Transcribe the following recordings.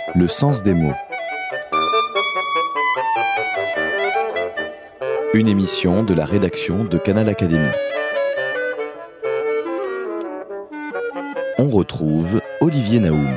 Le sens des mots. Une émission de la rédaction de Canal Académie. On retrouve Olivier Naoum.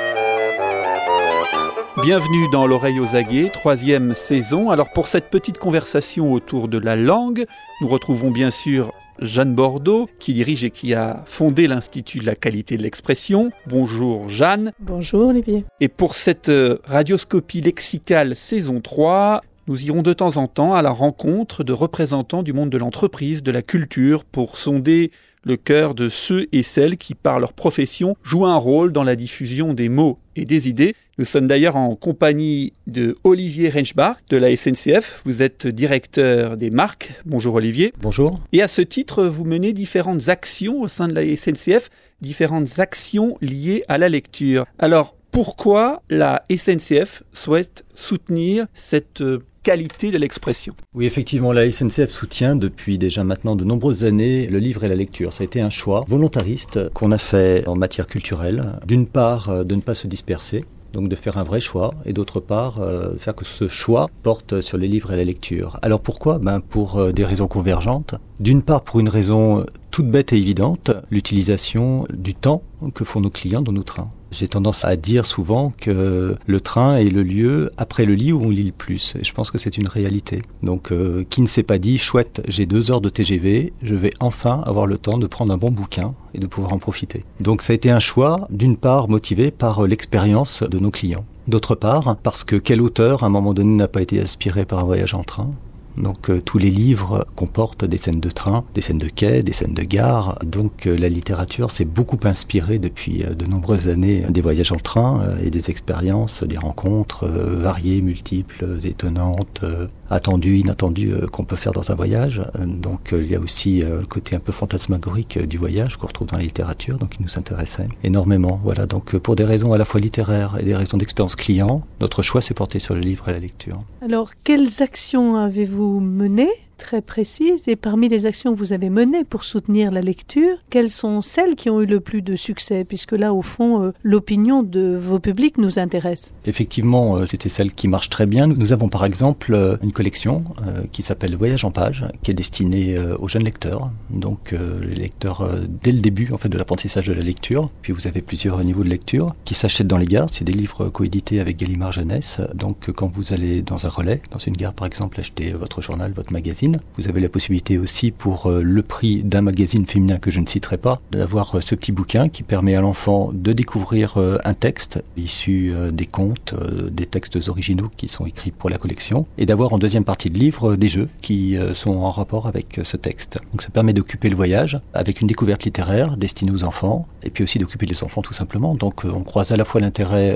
Bienvenue dans l'oreille aux aguets, 3e saison. Alors pour cette petite conversation autour de la langue, nous retrouvons bien sûr Jeanne Bordeaux, qui dirige et qui a fondé l'Institut de la qualité de l'expression. Bonjour Jeanne. Bonjour Olivier. Et pour cette radioscopie lexicale saison 3, nous irons de temps en temps à la rencontre de représentants du monde de l'entreprise, de la culture, pour sonder le cœur de ceux et celles qui, par leur profession, jouent un rôle dans la diffusion des mots et des idées. Nous sommes d'ailleurs en compagnie de Olivier Rentschbach de la SNCF. Vous êtes directeur des marques. Bonjour Olivier. Bonjour. Et à ce titre, vous menez différentes actions au sein de la SNCF, différentes actions liées à la lecture. Alors, pourquoi la SNCF souhaite soutenir cette qualité de l'expression? Oui, effectivement, la SNCF soutient depuis déjà maintenant de nombreuses années le livre et la lecture. Ça a été un choix volontariste qu'on a fait en matière culturelle. D'une part, de ne pas se disperser, donc de faire un vrai choix, et d'autre part, faire que ce choix porte sur les livres et la lecture. Alors pourquoi ? Pour des raisons convergentes. D'une part, pour une raison toute bête et évidente, l'utilisation du temps que font nos clients dans nos trains. J'ai tendance à dire souvent que le train est le lieu après le lit où on lit le plus. Et je pense que c'est une réalité. Donc, qui ne s'est pas dit, chouette, j'ai 2 heures de TGV, je vais enfin avoir le temps de prendre un bon bouquin et de pouvoir en profiter. Donc, ça a été un choix, d'une part, motivé par l'expérience de nos clients. D'autre part, parce que quel auteur, à un moment donné, n'a pas été inspiré par un voyage en train ? Donc tous les livres comportent des scènes de train, des scènes de quai, des scènes de gare. Donc la littérature s'est beaucoup inspirée depuis de nombreuses années des voyages en train et des expériences, des rencontres variées, multiples, étonnantes, attendues, inattendues qu'on peut faire dans un voyage. Donc il y a aussi le côté un peu fantasmagorique du voyage qu'on retrouve dans la littérature, donc qui nous intéressait énormément. Voilà, donc pour des raisons à la fois littéraires et des raisons d'expérience client, notre choix s'est porté sur le livre et la lecture. Alors, quelles actions avez-vous menées, très précises, et parmi les actions que vous avez menées pour soutenir la lecture, quelles sont celles qui ont eu le plus de succès, puisque là, au fond, l'opinion de vos publics nous intéresse. Effectivement, c'était celle qui marche très bien. Nous avons par exemple une collection qui s'appelle Voyage en page, qui est destinée aux jeunes lecteurs, donc les lecteurs dès le début en fait, de l'apprentissage de la lecture. Puis vous avez plusieurs niveaux de lecture qui s'achètent dans les gares. C'est des livres coédités avec Gallimard Jeunesse. Donc quand vous allez dans un relais, dans une gare par exemple, acheter votre journal, votre magazine, vous avez la possibilité aussi pour le prix d'un magazine féminin que je ne citerai pas, d'avoir ce petit bouquin qui permet à l'enfant de découvrir un texte issu des contes, des textes originaux qui sont écrits pour la collection, et d'avoir en deuxième partie de livre des jeux qui sont en rapport avec ce texte. Donc ça permet d'occuper le voyage avec une découverte littéraire destinée aux enfants, et puis aussi d'occuper les enfants tout simplement. Donc on croise à la fois l'intérêt,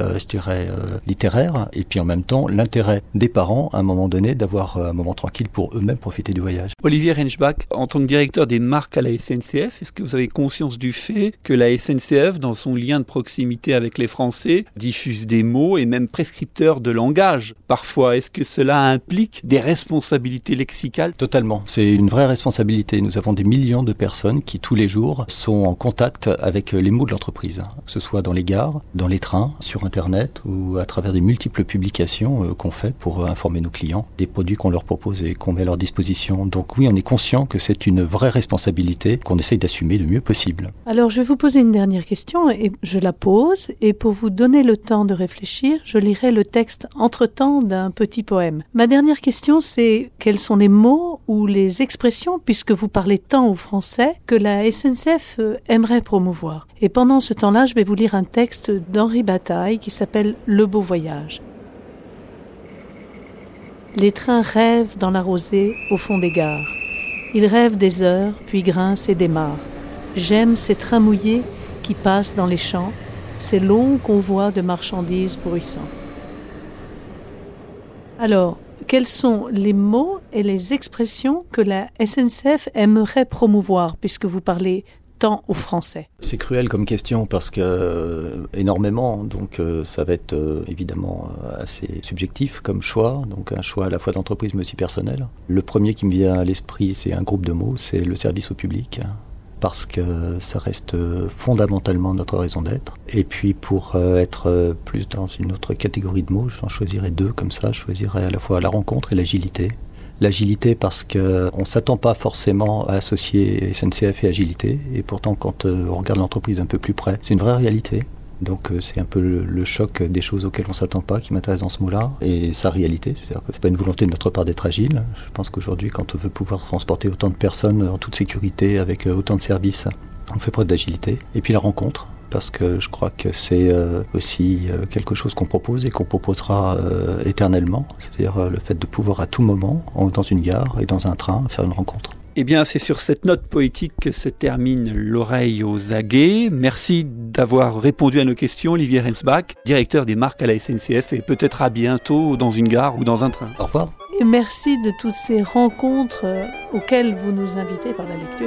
littéraire, et puis en même temps l'intérêt des parents à un moment donné d'avoir un moment tranquille pour eux-mêmes profiter du voyage. Olivier Rentschbach, en tant que directeur des marques à la SNCF, est-ce que vous avez conscience du fait que la SNCF, dans son lien de proximité avec les Français, diffuse des mots et même prescripteur de langage parfois? Est-ce que cela implique des responsabilités lexicales? Totalement, c'est une vraie responsabilité. Nous avons des millions de personnes qui tous les jours sont en contact avec les mots de l'entreprise, que ce soit dans les gares, dans les trains, sur Internet ou à travers des multiples publications qu'on fait pour informer nos clients des produits qu'on leur propose et qu'on met à leur disposition. Donc oui, on est conscient que c'est une vraie responsabilité qu'on essaye d'assumer le mieux possible. Alors je vais vous poser une dernière question et je la pose, et pour vous donner le temps de réfléchir, je lirai le texte entre-temps d'un petit poème. Ma dernière question, c'est quels sont les mots ou les expressions, puisque vous parlez tant au français, que la SNCF aimerait promouvoir. Et pendant ce temps-là, je vais vous lire un texte d'Henri Bataille qui s'appelle « Le beau voyage ». Les trains rêvent dans la rosée au fond des gares. Ils rêvent des heures, puis grincent et démarrent. J'aime ces trains mouillés qui passent dans les champs, ces longs convois de marchandises bruissants. Alors, quels sont les mots et les expressions que la SNCF aimerait promouvoir, puisque vous parlez tant aux Français? C'est cruel comme question parce que énormément, donc ça va être évidemment assez subjectif comme choix, donc un choix à la fois d'entreprise mais aussi personnel. Le premier qui me vient à l'esprit, c'est un groupe de mots, c'est le service au public. parce que ça reste fondamentalement notre raison d'être. Et puis pour être plus dans une autre catégorie de mots, j'en choisirais deux comme ça. Je choisirais à la fois la rencontre et l'agilité. L'agilité parce qu'on ne s'attend pas forcément à associer SNCF et agilité. Et pourtant, quand on regarde l'entreprise un peu plus près, c'est une vraie réalité. Donc c'est un peu le choc des choses auxquelles on ne s'attend pas qui m'intéresse dans ce mot-là, et sa réalité. C'est-à-dire que ce n'est pas une volonté de notre part d'être agile. Je pense qu'aujourd'hui, quand on veut pouvoir transporter autant de personnes en toute sécurité, avec autant de services, on fait preuve d'agilité. Et puis la rencontre, parce que je crois que c'est aussi quelque chose qu'on propose et qu'on proposera éternellement. C'est-à-dire le fait de pouvoir à tout moment, dans une gare et dans un train, faire une rencontre. Eh bien, c'est sur cette note poétique que se termine l'oreille aux aguets. Merci d'avoir répondu à nos questions, Olivier Rensbach, directeur des marques à la SNCF, et peut-être à bientôt dans une gare ou dans un train. Au revoir. Et merci de toutes ces rencontres auxquelles vous nous invitez par la lecture.